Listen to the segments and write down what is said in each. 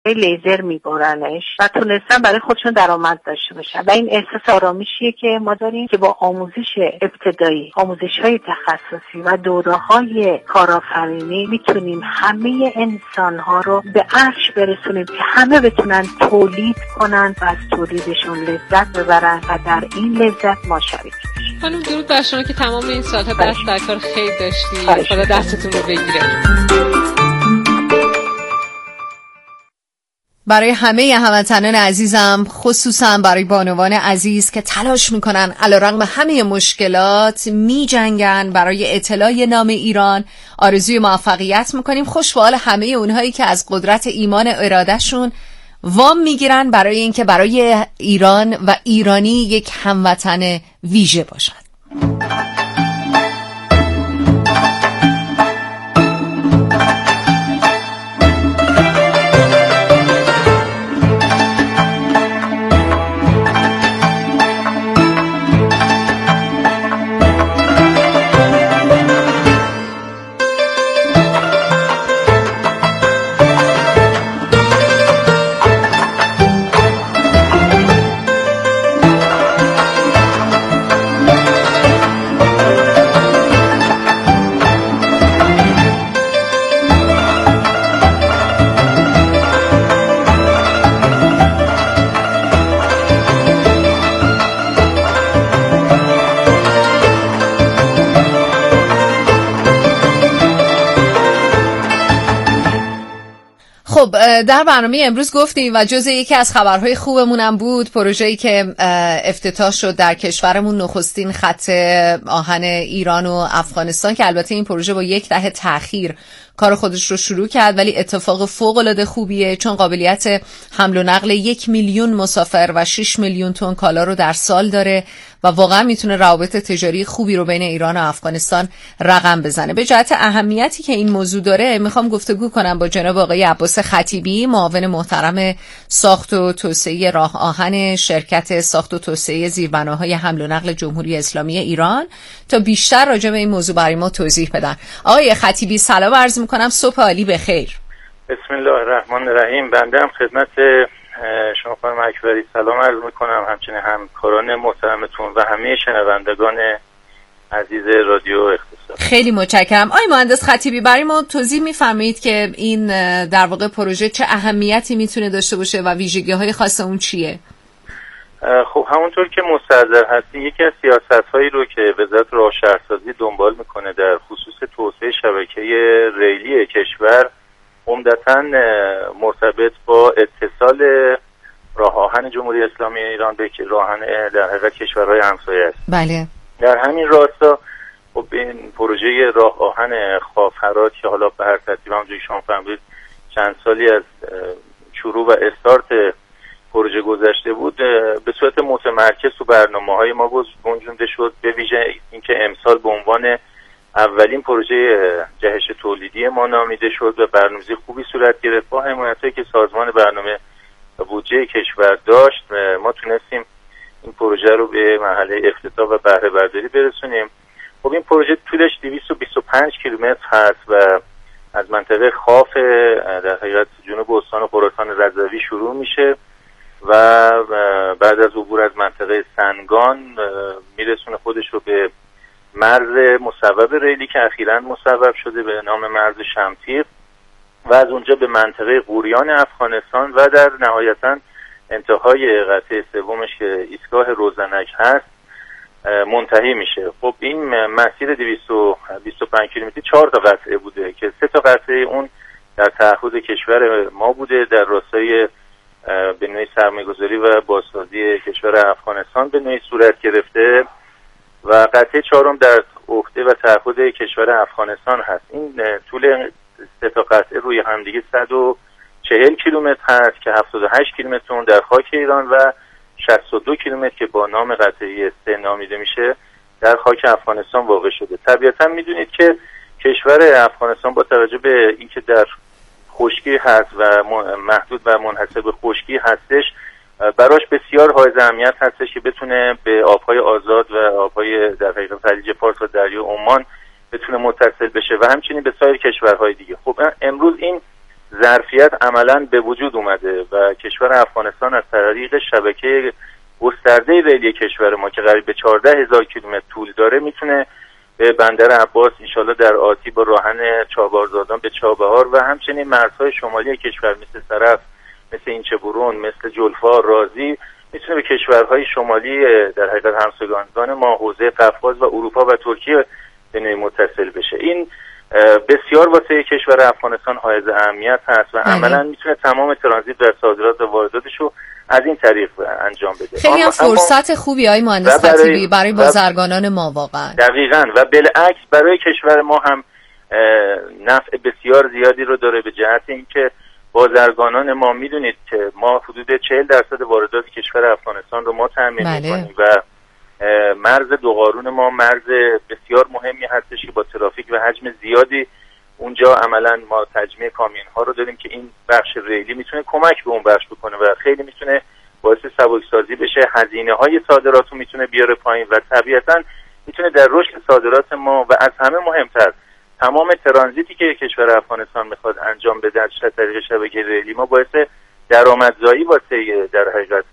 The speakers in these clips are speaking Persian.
لیزر میبرنش و تونستن برای خودشون درآمد داشته باشن و این احساس آرامشیه که ما داریم که با آموزش ابتدایی، آموزش‌های تخصصی و دوره‌های کارآفرینی میتونیم همه انسان‌ها رو به عرش برسونیم که همه بتونن تولید کنن و از تولیدشون لذت ببرن و در این لذت ما شریک بشیم. خانم درود بر شما که تمام این سال‌ها دست در کار خیر داشتی. خدا دستتون رو بگیره. برای همه هموطنان عزیزم، خصوصا برای بانوان عزیز که تلاش میکنن علیرغم همه مشکلات میجنگن برای اطلاع نام ایران، آرزوی موفقیت میکنیم. خوش به حال همه اونهایی که از قدرت ایمان و ارادهشون وام میگیرن برای اینکه برای ایران و ایرانی یک هموطن ویژه باشن. خب در برنامه امروز گفتیم و جزء یکی از خبرهای خوبمونم بود پروژه‌ای که افتتاح شد در کشورمون، نخستین خط آهن ایران و افغانستان، که البته این پروژه با 10 تأخیر کار خودش رو شروع کرد، ولی اتفاق فوق‌العاده خوبیه چون قابلیت حمل و نقل 1 میلیون مسافر و 6 میلیون تن کالا رو در سال داره و واقعا میتونه روابط تجاری خوبی رو بین ایران و افغانستان رقم بزنه. به جهت اهمیتی که این موضوع داره میخوام گفتگو کنم با جناب آقای عباس خطیبی، معاون محترم ساخت و توسعه راه آهن شرکت ساخت و توسعه زیربناهای حمل و نقل جمهوری اسلامی ایران، تا بیشتر راجع به این موضوع برای ما توضیح بدن. آقای خطیبی سلام عرض میکنم، صبح عالی بخیر. بسم الله الرحمن الرحیم. بنده هم خدمت شما خانم اکبری سلام عرض میکنم، همچنین همکاران محترمتون و همه شنوندگان عزیز رادیو اختصاص. خیلی متشکرم. آقای مهندس خطیبی برای ما توضیح میفرمایید که این در واقع پروژه چه اهمیتی میتونه داشته باشه و ویژگی‌های خاص اون چیه؟ خب همونطور که مستحضر هستین، یکی از سیاست‌هایی رو که وزارت راه و شهرسازی دنبال میکنه در خصوص توسعه شبکه ریلی کشور، عمدتاً مرتبط با اتصال راه آهن جمهوری اسلامی ایران به راه آهن در حقیقت کشورهای همسایه است. بله. در همین راستا خب این پروژه راه آهن خاف-هرات که حالا به هر ترتیب همونجوری شما فهمیدید چند سالی از شروع و استارت پروژه گذشته بود، به صورت متمرکز تو برنامه‌های ما گنجونده شد، به ویژه اینکه امسال به عنوان اولین پروژه جهش تولیدی ما نامیده شد و برنامه‌ریزی خوبی صورت گرفت. با حمایتی که سازمان برنامه و بودجه کشور داشت، ما تونستیم این پروژه رو به مرحله افتتاح و بهره برداری برسونیم. خب این پروژه طولش 225 کیلومتر هست و از منطقه خاف در حقیقت جنوب استان خراسان رضوی شروع میشه و بعد از عبور از منطقه سنگان میرسونه خودش رو به مرز مصوب ریلی که اخیراً مصوب شده به نام مرز شمتیر و از اونجا به منطقه قوریان افغانستان و در نهایتاً انتهای قطعه سومش که ایستگاه روزنک هست منتهی میشه. خب این مسیر 225 کیلومتری 4 تا قطعه بوده که 3 تا قطعه اون در تعهد کشور ما بوده، در راستای به نوعی سرمایه‌گذاری و بازسازی کشور افغانستان به نوعی صورت گرفته و قطعه 4 در عهده و تعهد کشور افغانستان هست. این طول 3 تا قطعه روی همدیگه 140 کیلومتر هست که 78 کیلومتر در خاک ایران و 62 کیلومتر که با نام قطعه 3 نامیده میشه در خاک افغانستان واقع شده. طبیعتا میدونید که کشور افغانستان با توجه به اینکه در خشکی هست و محدود و منحصر به خشکی هستش، براش بسیار حائز اهمیت هستش که بتونه به آبهای آزاد و آبهای در حقیقت خلیج فارس و دریای عمان بتونه متصل بشه و همچنین به سایر کشورهای دیگه. خب امروز این ظرفیت عملاً به وجود اومده و کشور افغانستان از طریق شبکه گسترده ریلی کشور ما که قریب به 14,000 کیلومتر طول داره میتونه به بندر عباس انشالله در آتی با راهن چابهارزادان به چابهار و همچنین مرزهای شمالی کشور مثل سرف، مثل اینچه‌برون، مثل جلفا، رازی میتونه به کشورهای شمالی در حقیقت همسایگان ما حوزه قفقاز و اروپا و ترکیه به نوعی متصل بشه. این بسیار واسه کشور افغانستان حائز اهمیت هست و عملا میتونه تمام ترانزیت در صادرات و وارداتش رو از این طریق انجام بده. خیلی هم فرصت خوبی های مهندس خطیبی برای بازرگانان ما واقعا. دقیقاً و بالعکس برای کشور ما هم نفع بسیار زیادی رو داره به جهت اینکه بازرگانان ما میدونید که ما حدود 40% واردات کشور افغانستان رو ما تامین می‌کنیم و مرز دو قارون ما مرز بسیار مهمی هستش که با ترافیک و حجم زیادی اونجا عملا ما تجمیع کامیون ها رو داریم که این بخش ریلی میتونه کمک به اون بخش بکنه و خیلی میتونه باعث سبکسازی بشه، هزینه های صادرات رو میتونه بیاره پایین و طبیعتا میتونه در رشد صادرات ما و از همه مهمتر تمام ترانزیتی که کشور افغانستان میخواد انجام بده از طریق شبکه ریلی ما باعث درآمدزایی واسه در حقیقت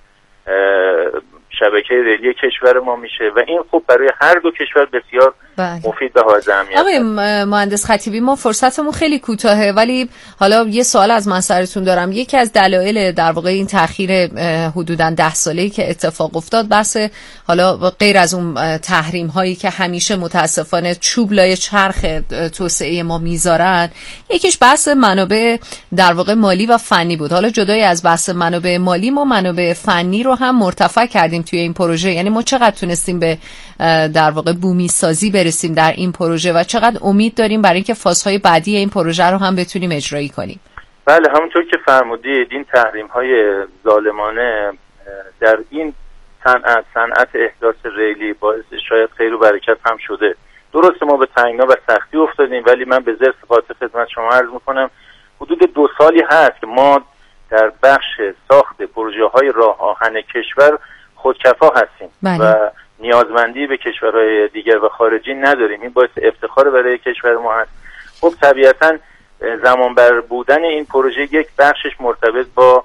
شبکه ریلی کشور ما میشه و این خوب برای هر دو کشور بسیار مفید و حائز اهمیت. آقای مهندس خطیبی ما فرصتمون خیلی کوتاهه ولی حالا یه سوال از من سرتون دارم. یکی از دلایل در واقع این تأخیر حدوداً 10 ساله‌ای که اتفاق افتاد بحث حالا غیر از اون تحریم هایی که همیشه متاسفانه چوب لای چرخ توسعه ما میذارن، یکیش بحث منابع در واقع مالی و فنی بود. حالا جدای از بحث منابع مالی ما منابع فنی رو هم مرتفع کردیم توی این پروژه، یعنی ما چقدر تونستیم به در واقع بومی سازی برسیم در این پروژه و چقدر امید داریم برای اینکه فازهای بعدی این پروژه رو هم بتونیم اجرایی کنیم. بله همونطور که فرمودید این تحریم‌های ظالمانه در این صنعت احداث ریلی باعث شاید خیر و برکت هم شده. درسته ما به تنگنا و سختی افتادیم ولی من به ذات خاطر خدمت شما عرض می‌کنم حدود 2 سالی هست که ما در بخش ساخت پروژه‌های راه آهن کشور خودکفا هستیم و نیازمندی به کشورهای دیگر و خارجی نداریم. این باعث افتخار برای کشور ما هست. خب طبیعتاً زمانبر بودن این پروژه یک بخشش مرتبط با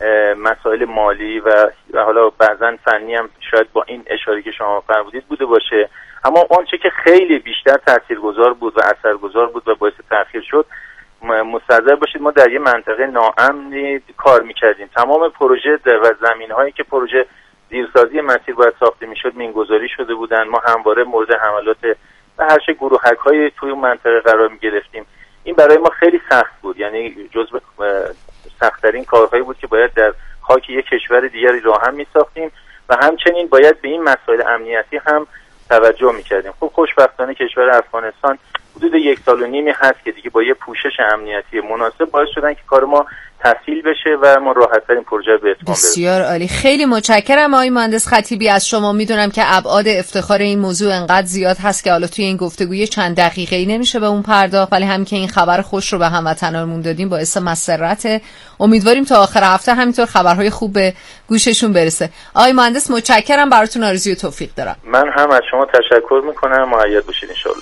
مسائل مالی و حالا بعضاً فنی هم شاید با این اشاره که شما فرمودید بوده باشه، اما آنچه که خیلی بیشتر تاثیرگذار بود و اثرگذار بود و باعث تأخیر شد مستحضر باشید ما در یه منطقه ناامنی کار میکردیم. تمام پروژه و زمین‌هایی که پروژه زیرسازی مسیر باید ساخته میشد مینگذاری شده بودن. ما همواره مورد حملات و هر چه گروهک‌های توی اون منطقه قرار می‌گرفتیم. این برای ما خیلی سخت بود، یعنی جزو سخت‌ترین کارهایی بود که باید در خاک یک کشور دیگری راه هم می‌ساختیم و همچنین باید به این مسائل امنیتی هم توجه می‌کردیم. خب خوشبختانه کشور افغانستان حدود 1.5 سال هست که دیگه با یه پوشش امنیتی مناسب باعث شدن که کار ما تسهیل بشه و ما راحت‌تر این پروژه به اتمام برسیم. بسیار عالی. خیلی متشکرم آقای مهندس خطیبی از شما. میدونم که ابعاد افتخار این موضوع انقدر زیاد هست که حالا توی این گفتگوی چند دقیقه‌ای نمیشه به اون پرداخت، ولی هم که این خبر خوش رو به هموطنانمون دادیم باعث مسرت. امیدواریم تا آخر هفته همینطور خبرهای خوب به گوششون برسه. آقای مهندس متشکرم، براتون آرزوی توفیق دارم. من هم از شما تشکر می‌کنم. مؤید باشید ان شاءالله.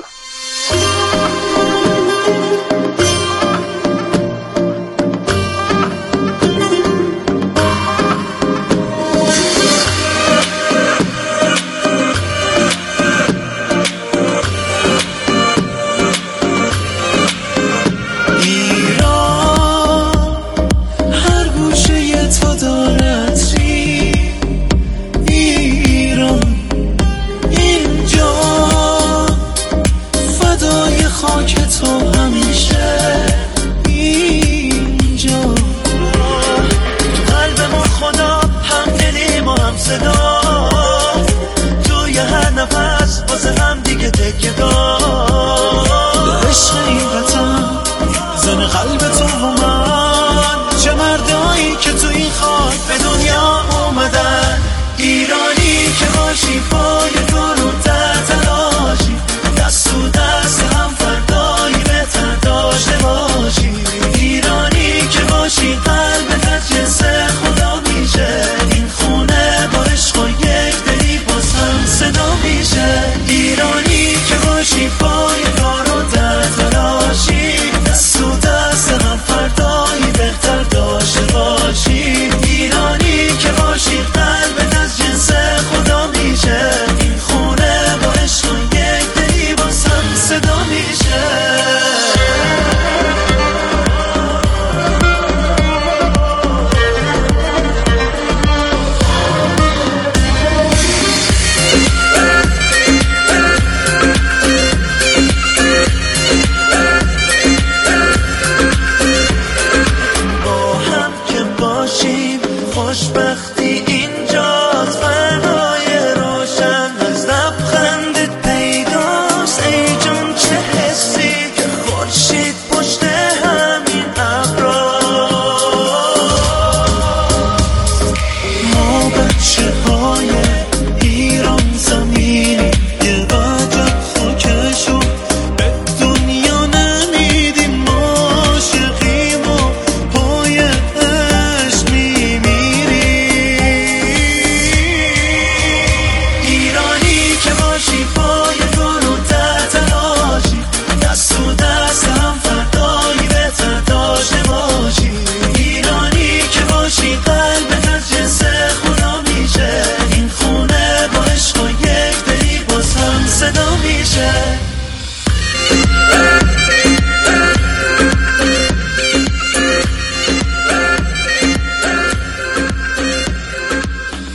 پای کار و در تلاشی دست و دست هم فردایی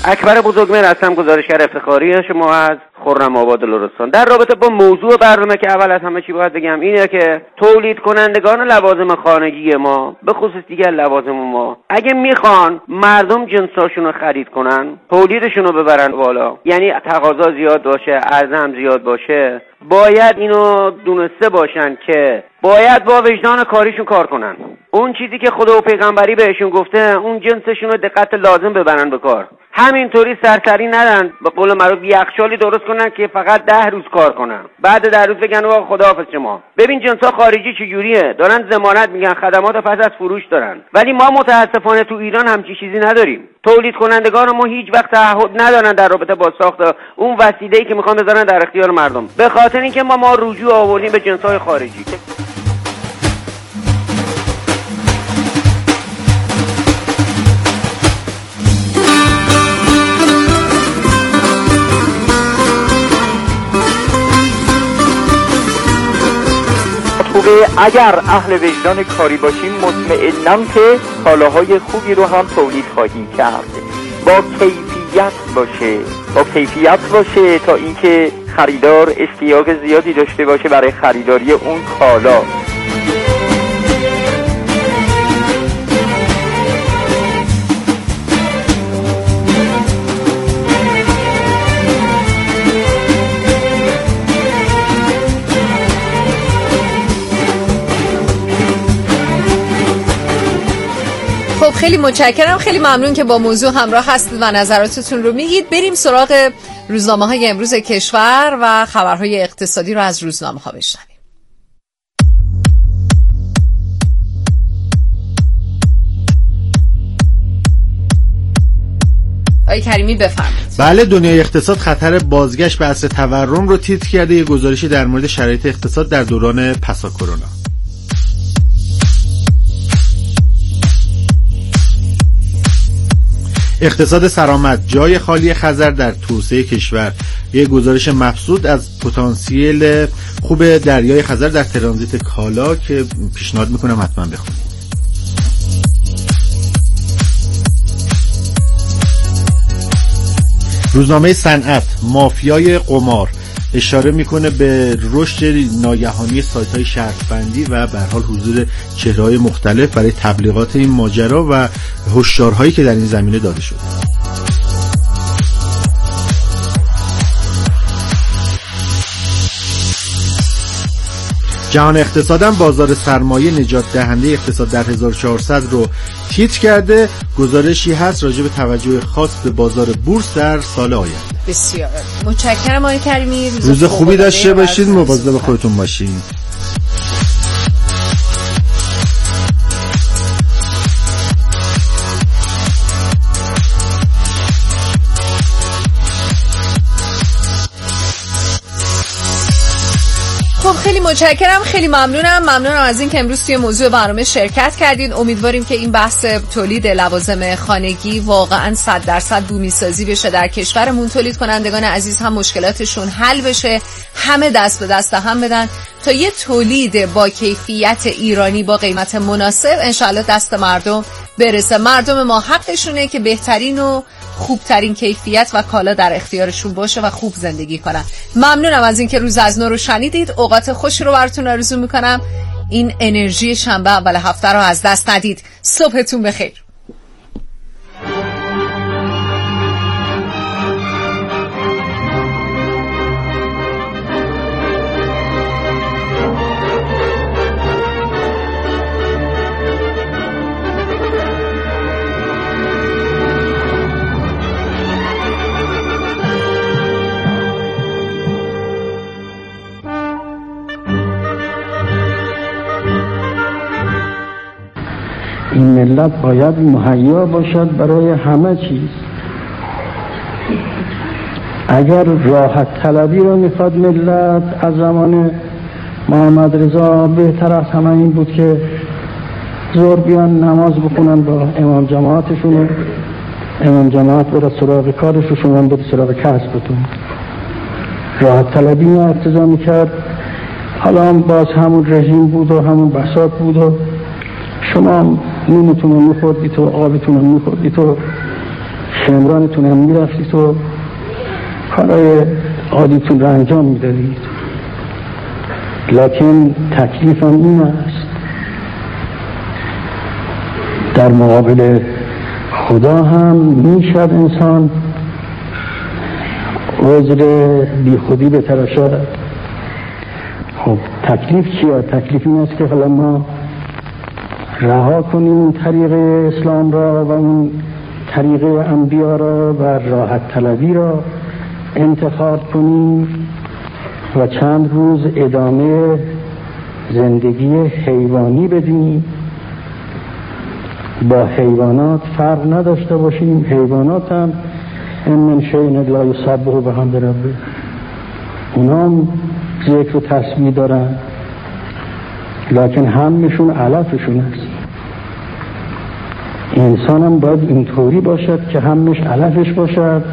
اکبر بزرگمهر هستم، گزارشگر افتخاری شما از خرم آباد لرستان. در رابطه با موضوع برنامه که اول از همه چی باید بگم اینه که تولید کنندگان لوازم خانگی ما، به خصوص دیگر لوازم ما، اگه میخوان مردم جنساشون رو خرید کنن، تولیدشون رو ببرن بالا، یعنی تقاضا زیاد باشه، عرضه هم زیاد باشه، باید اینو دونسته باشن که باید با وجدان کاریشون کار کنن. اون چیزی که خدا و پیغمبری بهشون گفته، اون جنسشون رو دقت لازم ببرن به کار. همینطوری سرسری ندن به قول معروف یخچالی درست کنن که فقط 10 روز کار کنن، بعد 10 روز بگن آقا خداحافظ شما. ببین جنسا خارجی چجوریه، دارن ضمانت میگن، خدمات پس از فروش دارن، ولی ما متاسفانه تو ایران همچی چیزی نداریم. تولید کنندگان ما هیچ وقت تعهد ندارن در رابطه با ساخت اون وسیله‌ای که میخوان بذارن در اختیار مردم، به خاطر اینکه ما رجوع آوردیم به جنس‌های خارجی. اگر اهل وجدان کاری باشیم مطمئنم که کالاهای خوبی رو هم تولید خواهیم کرد، با کیفیت باشه تا اینکه خریدار اشتیاق زیادی داشته باشه برای خریداری اون کالا. خیلی متشکرم، خیلی ممنون که با موضوع همراه هستید و نظراتتون رو میگید. بریم سراغ روزنامه‌های امروز کشور و خبرهای اقتصادی رو از روزنامه‌ها بشنویم. آقای کریمی بفرمایید. بله، دنیای اقتصاد خطر بازگشت به عصر تورم رو تیتر کرده. یه گزارشی در مورد شرایط اقتصاد در دوران پسا کرونا. اقتصاد سرآمد، جای خالی خزر در توسعه کشور. یک گزارش مبسوط از پتانسیل خوب دریای خزر در ترانزیت کالا که پیشنهاد میکنم حتما بخونید. روزنامه صنعت، مافیای قمار، اشاره میکنه به رشد ناگهانی سایت‌های شرط‌بندی و به هر حال حضور چهره‌های مختلف برای تبلیغات این ماجرا و هشدارهایی که در این زمینه داده شده. جهان اقتصادم بازار سرمایه نجات دهنده اقتصاد در 1400 رو تیتر کرده. گزارشی هست راجع به توجه خاص به بازار بورس در سال آینده. بسیار متشکرم آقای کریمی. روز خوبی داشته باشید، مواظب خودتون باشید. خب خیلی متشکرم، خیلی ممنونم از این که امروز توی موضوع برنامه شرکت کردین. امیدواریم که این بحث تولید لوازم خانگی واقعا 100% بومی سازی بشه در کشورمون. تولید کنندگان عزیز هم مشکلاتشون حل بشه، همه دست به دست هم بدن تا یه تولید با کیفیت ایرانی با قیمت مناسب انشالله دست مردم برسه. مردم ما حقشونه که بهترین و خوبترین کیفیت و کالا در اختیارشون باشه و خوب زندگی کنن. ممنونم از اینکه روز از نو رو شنیدید. اوقات خوشی رو براتون آرزو میکنم. این انرژی شنبه اول هفته رو از دست ندید. صبحتون بخیر. این ملت باید مهیا باشد برای همه چیز. اگر راحت طلبی رو میخواد ملت، از زمان محمد رضا بهتر از همه این بود که زور بیان نماز بخونن با امام جماعتشون، امام جماعت برای سراغ کارش و شما برای سراغ کسبتون. راحت طلبی رو اقتضا میکرد. حالا هم باز همون رژیم بود و همون بساط بود و شما نونتون رو میخوردید و آبتون رو میخوردید و شمرانتون هم میرفتید و کارهای عادیتون رو انجام میدادید، لکن تکلیف هم این است در مقابل خدا هم میشد انسان عذر بی خودی بتراشد. خب تکلیف چیه؟ تکلیف این است که حالا ما رها کنیم طریق اسلام را و اون طریق انبیا را و راحت طلبی را انتخاب کنیم و چند روز ادامه زندگی حیوانی بدیم، با حیوانات فرق نداشته باشیم. حیوانات هم ان من شیء الا یسبح بحمد ربه، اونا هم ذکر و تسبیح دارن، لکن همشون علفشون است. انسان هم باید اینطوری باشد که همش علفش باشد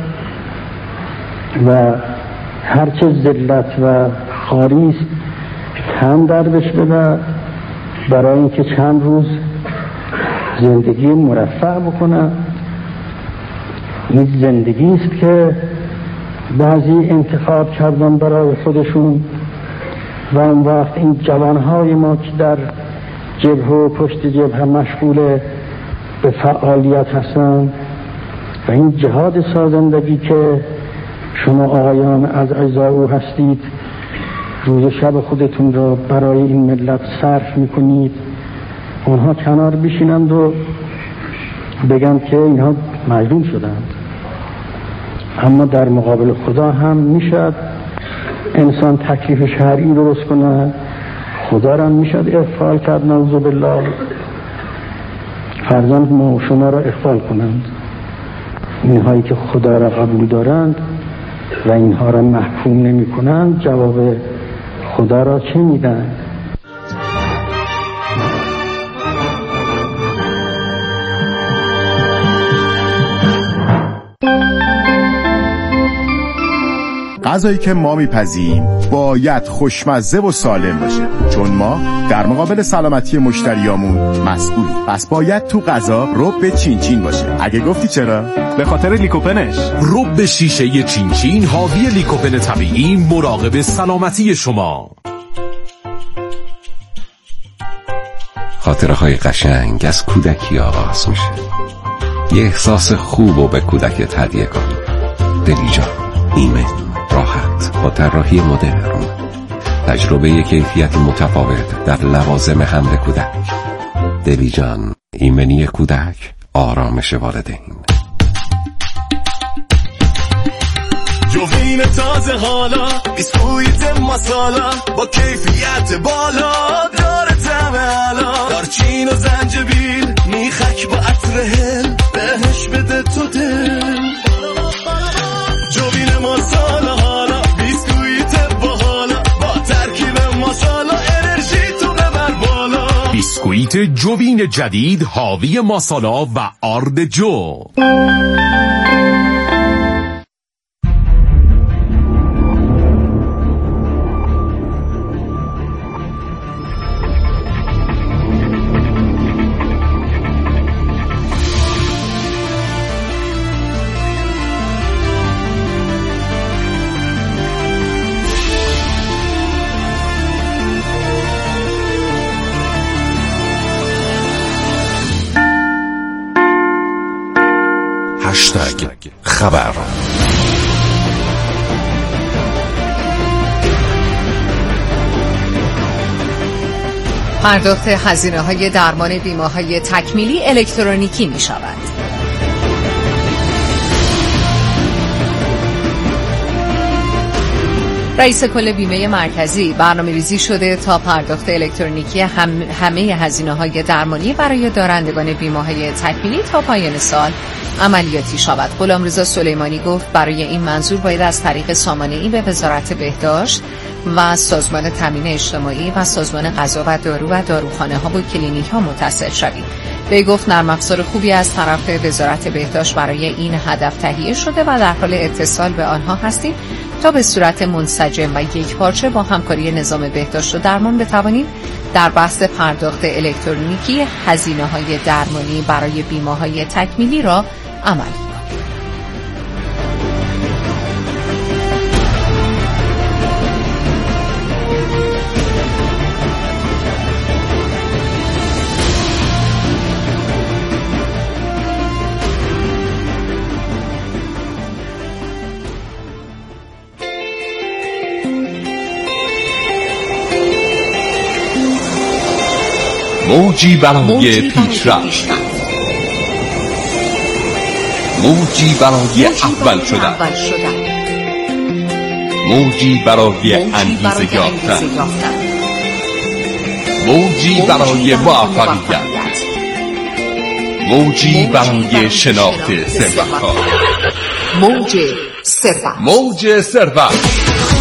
و هرچه ذلت و خاریست کم دربش بده برای اینکه چند روز زندگی مرفع بکنه. این زندگی است که بعضی انتخاب کردن برای خودشون و اون وقت این جوانهای ما که در جبهه و پشت جبهه مشغول به فعالیت هستن و این جهاد سازندگی که شما آقایان از اعضای او هستید، روز شب خودتون را برای این ملت صرف میکنید، اونها کنار بشینند و بگن که اینها مظلوم شدند. اما در مقابل خدا هم میشد انسان تکلیف شرعی درست کنه، خدا را میشد اغفال کرد، نعوذ بالله، فرزند ما و شما را اغفال کنند. اینهایی که خدا را قبول دارند و اینها را محکوم نمی کنند جواب خدا را چه میدن؟ غذایی که ما میپزیم باید خوشمزه و سالم باشه، چون ما در مقابل سلامتی مشتریامون مسئولیم. پس باید تو غذا رب چین باشه. اگه گفتی چرا؟ به خاطر لیکوپنش. رب شیشه چین حاوی لیکوپن طبیعی مراقب سلامتی شما. خاطره‌های قشنگ از کودکی آغاز میشه. یه احساس خوب و به کودک هدیه کن. دلیجان، ایمن، راحت با طراحی مدرن، تجربه کیفیت متفاوت در لوازم حمل کودک. دلیجان، ایمنی کودک، آرامش والدین. جوین تازه حالا، بیسکویت مسالا با کیفیت بالا، داره طعم علا، دارچین و زنجبیل، میخک با عطر هل، بهش بده تو دل. جوین مسالا حالا، بیسکویت باحالا، با ترکیب مسالا انرژی تو ببر بالا. بیسکویت جوین جدید حاوی مسالا و آرد جو. خبر. پرداخت هزینه‌های درمان بیمه‌های تکمیلی الکترونیکی می‌شود. رئیس کل بیمه مرکزی برنامه‌ریزی شده تا پرداخت الکترونیکی همه هزینه‌های درمانی برای دارندگان بیمه‌های تکمیلی تا پایان سال عملیاتی شود. غلامرضا سلیمانی گفت برای این منظور باید از طریق سامانه‌ای به وزارت بهداشت و سازمان تامین اجتماعی و سازمان غذا و دارو و داروخانه‌ها و کلینیک‌ها متصل شوید. وی گفت نرم افزار خوبی از طرف وزارت بهداشت برای این هدف تهیه شده و در حال اتصال به آنها هستیم تا به صورت منسجم و یکپارچه با همکاری نظام بهداشت و درمان بتوانیم در بحث پرداخت الکترونیکی هزینه‌های درمانی برای بیمه‌های تکمیلی را عمل کنیم. موجی برای پیشرفت، موجی برای اول شدن، موجی برای انگیزه یافتن، موجی برای موفقیت، موجی برای شناخت ثروت‌ها. موج ثروت، موج ثروت.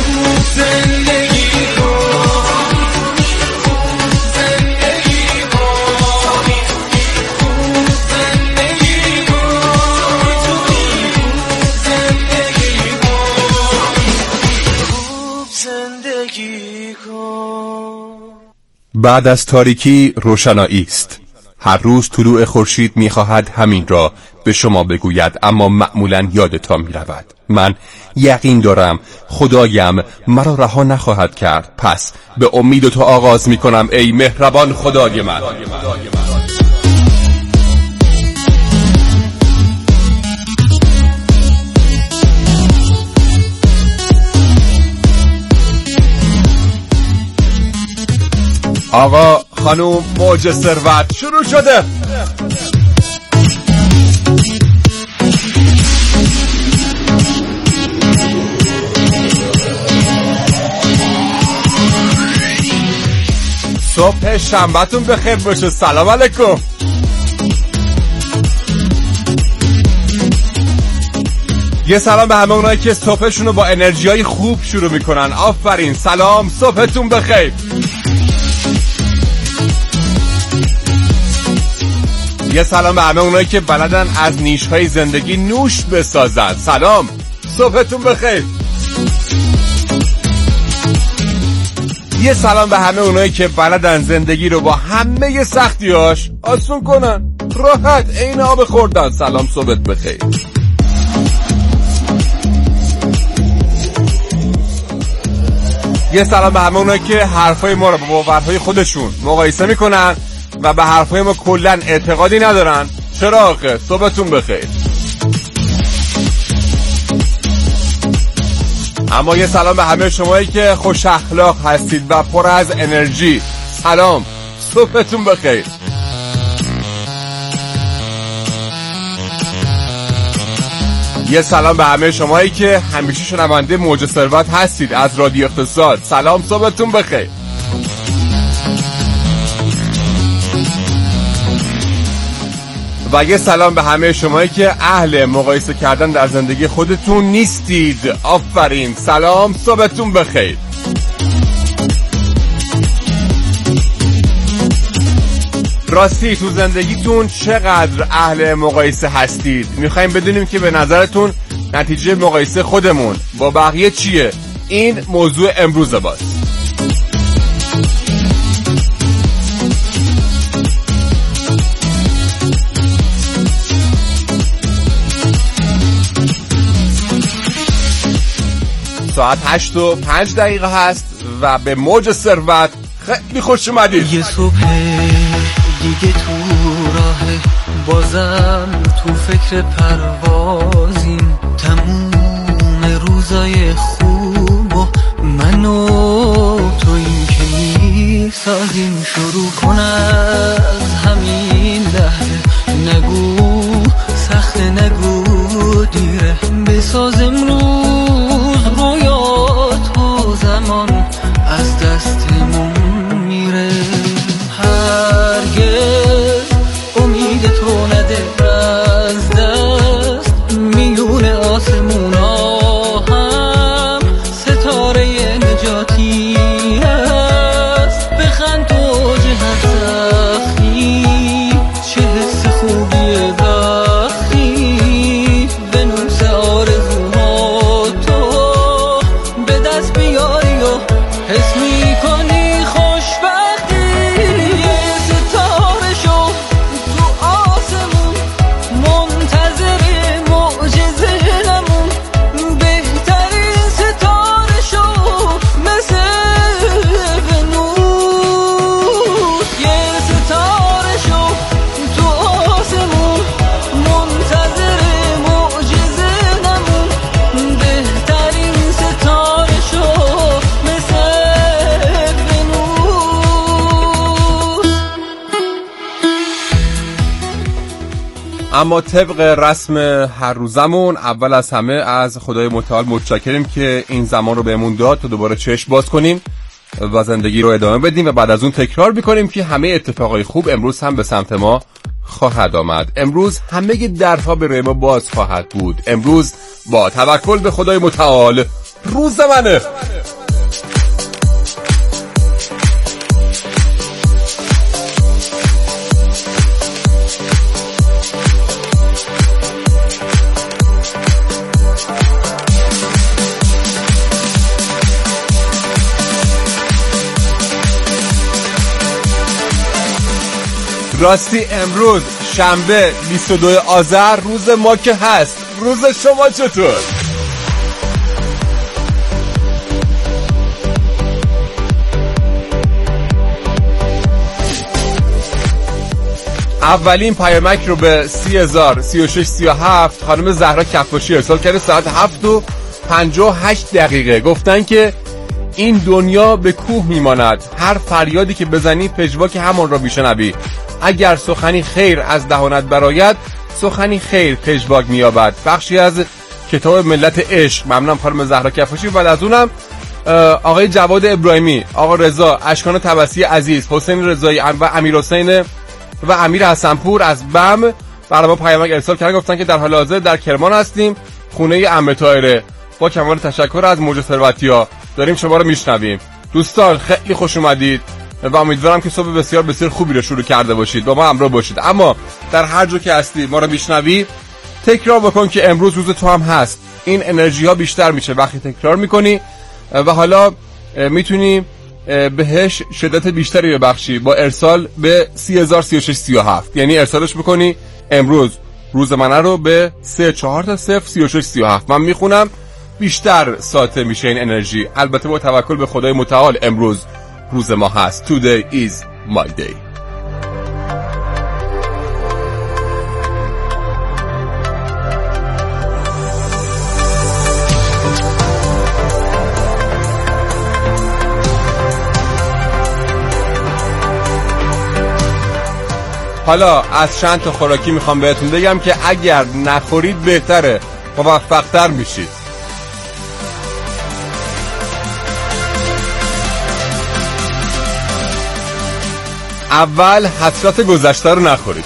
بعد از تاریکی روشنایی است. هر روز طلوع خورشید می‌خواهد همین را به شما بگوید، اما معمولاً یادتان می‌رود. من یقین دارم خدایم مرا رها نخواهد کرد، پس به امید تو آغاز می‌کنم ای مهربان خدای من. آقا خانوم، موج ثروت شروع شده. صبح شنبه‌تون بخیر باشه. سلام علیکم. یه سلام به همه اونایی که صبحشون رو با انرژیای خوب شروع میکنن. آفرین، سلام، صبحتون بخیر. یه سلام به همه اونایی که بلدن از نیش‌های زندگی نوش بسازن. سلام، صبحتون بخیر. یه سلام به همه اونایی که بلدن زندگی رو با همه سختیاش آسون کنن، راحت عین آب خوردن. سلام، صبحت بخیر. یه سلام به همه اونایی که حرفای ما رو با باورهای خودشون مقایسه میکنن و به حرفای ما کلن اعتقادی ندارن. چرا آخه؟ صبحتون بخیر. اما یه سلام به همه شمایی که خوش اخلاق هستید و پر از انرژی. سلام، صبحتون بخیر. یه سلام به همه شمایی که همیشه شنونده موج ثروت هستید از رادیو اقتصاد. سلام، صبحتون بخیر. و یه سلام به همه شمایی که اهل مقایسه کردن در زندگی خودتون نیستید. آفرین، سلام، صبحتون بخیر. راستی تو زندگیتون چقدر اهل مقایسه هستید؟ میخوایم بدونیم که به نظرتون نتیجه مقایسه خودمون با بقیه چیه؟ این موضوع امروز باست. ساعت 8:05 هست و به موج ثروت خیلی خوش اومدید. یه صبح دیگه تو راهه، بازم تو فکر پروازیم، تموم روزای خوب و من و تو این که میسازیم. شروع کن از همین لحظه، نگو سخت، نگو دیره، بساز امروز رویات و زمان از دستمون میره. هرگز امید تو نده از دست، میون آسمونا هم ستاره نجاتی هست. بخند تو جهت سختی، چه حس خوبیه وقتی به نوس آرزوها اما طبق رسم هر روزمون اول از همه از خدای متعال متشکریم که این زمان رو بهمون داد تا دوباره چشم باز کنیم و زندگی رو ادامه بدیم و بعد از اون تکرار میکنیم که همه اتفاقای خوب امروز هم به سمت ما خواهد آمد. امروز همه درها به روی ما باز خواهد بود. امروز با توکل به خدای متعال روز منه. راستی امروز شنبه 22 آذر روز ما که هست. روز شما چطور؟ اولین پیامک رو به 30,036,37 خانم زهرا کفاشی ارسال کرده ساعت 7:58 گفتن که این دنیا به کوه میماند، هر فریادی که بزنی پژواک همان را میشنوی. اگر سخنی خیر از دهانت برآید، سخنی خیر پژواک مییابد. بخشی از کتاب ملت عشق. ممنونم خانم زهرا کفاشی. بعد از اونم آقای جواد ابراهیمی، آقا رضا، اشکان طبسی عزیز، حسین رضایی و امیر حسین و امیر حسنپور از بم برای ما پیامک ارسال کردن. گفتن که در حال حاضر در کرمان هستیم، خونه عمه طاهره. با کمال تشکر از موج ثروتی‌ها داریم شما رو میشنویم. دوستان خیلی خوش اومدید و امیدوارم که صبح بسیار بسیار خوبی رو شروع کرده باشید، با ما همراه باشید. اما در هر جا که هستی ما رو میشنوی، تکرار بکن که امروز روز تو هم هست. این انرژی ها بیشتر میشه وقتی تکرار میکنی و حالا میتونی بهش شدت بیشتری ببخشی با ارسال به 30,036,37. یعنی ارسالش بکنی امروز روز منه رو به 34:03637. من میخونم، بیشتر ساطع میشه این انرژی. البته با توکل به خدای متعال امروز روز ما هست. Today is my day. حالا از چند تا خوراکی میخوام بهتون بگم که اگر نخورید بهتره، موفق‌تر میشید. اول حسرت گذشته رو نخورید.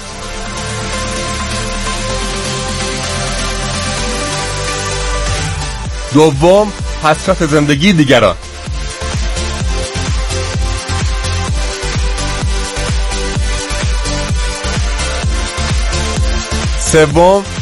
دوم حسرت زندگی دیگران. سوم